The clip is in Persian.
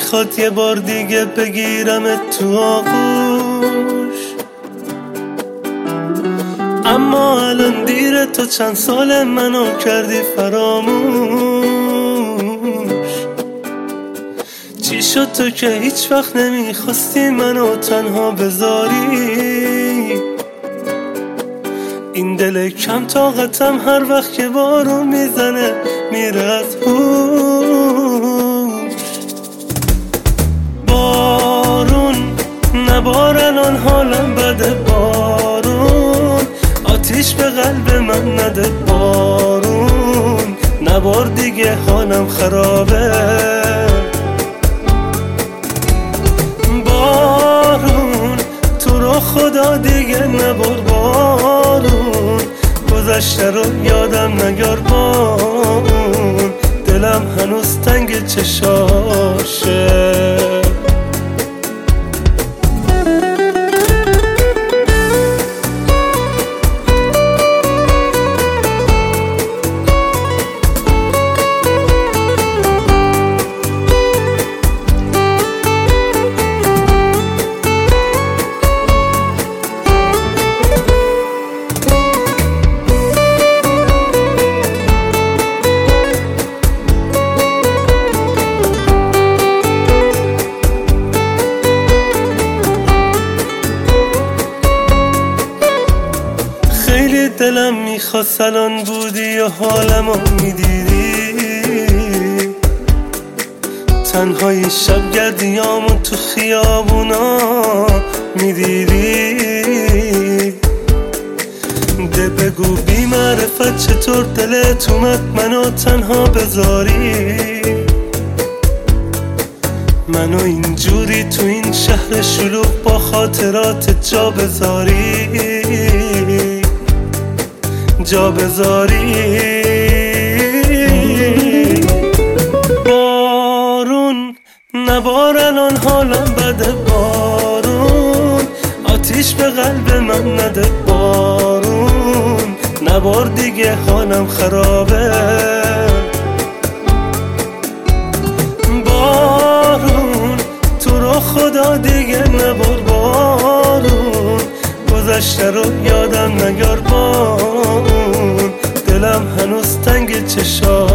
میخواد یه بار دیگه بگیرمت تو آغوش، اما الان دیره. تو چند سال منو کردی فراموش. چی شد تو که هیچ وقت نمیخواستی منو تنها بذاری؟ این دل کم طاقتم هر وقت که بارون میزنه میره از هوش. بارون نبار الان حالم بده، بارون آتیش به قلب من نده، بارون نبار دیگه حالم خرابه. بارون تو رو خدا دیگه نبار، بارون گذشته رو یادم نیار، بارون دلم هنوز تنگ چشاشه. خیلی دلم میخواست الان بودی و حالمو میدیدی، تنهایی شب گردیامو تو خیابونا میدیدی. ده بگو بی معرفت چطور دلت اومد منو تنها بذاری، منو اینجوری تو این شهر شلوغ با خاطرات جا بذاری، جا بذاری. بارون نبار الان حالم بده، بارون آتیش به قلب من نده، بارون نبار دیگه حالم خرابه. بارون تو رو خدا دیگه نبار، بارون گذشته رو یادم نیار، بارون دلم هنوز تنگ چشاشه.